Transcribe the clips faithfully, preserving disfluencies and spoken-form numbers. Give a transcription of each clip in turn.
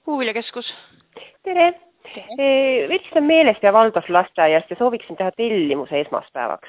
Puuviljakeskus. Tere! Vilistan meelest ja Valdorf lasteaiast ja sooviksin teha tellimuse esmaspäevaks.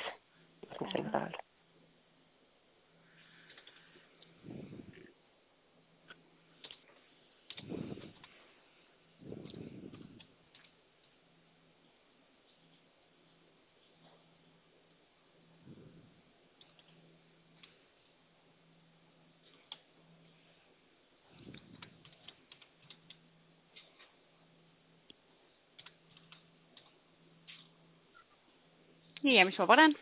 Nii, ja mis ma panen?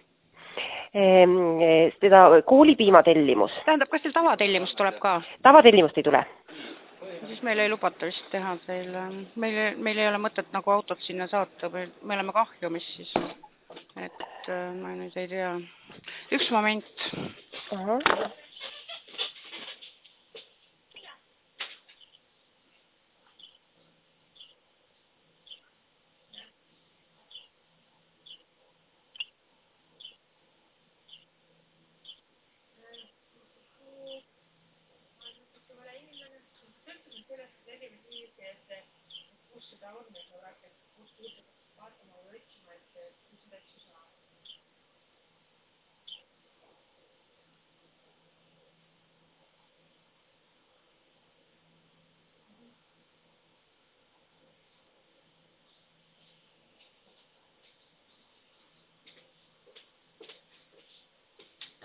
Seda koolipiima tellimus. Tähendab, kas teil tavatellimus tuleb ka? Tavatellimust ei tule. Siis meil ei lubata vist teha teil. Meil, meil ei ole mõtet nagu autot sinna saata. Me oleme kahjumis siis. Et ma nüüd ei tea. Üks moment. Aha.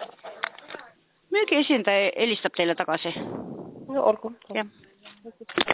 Müügi esindaja helistab teile tagasi. No olgu. Jah.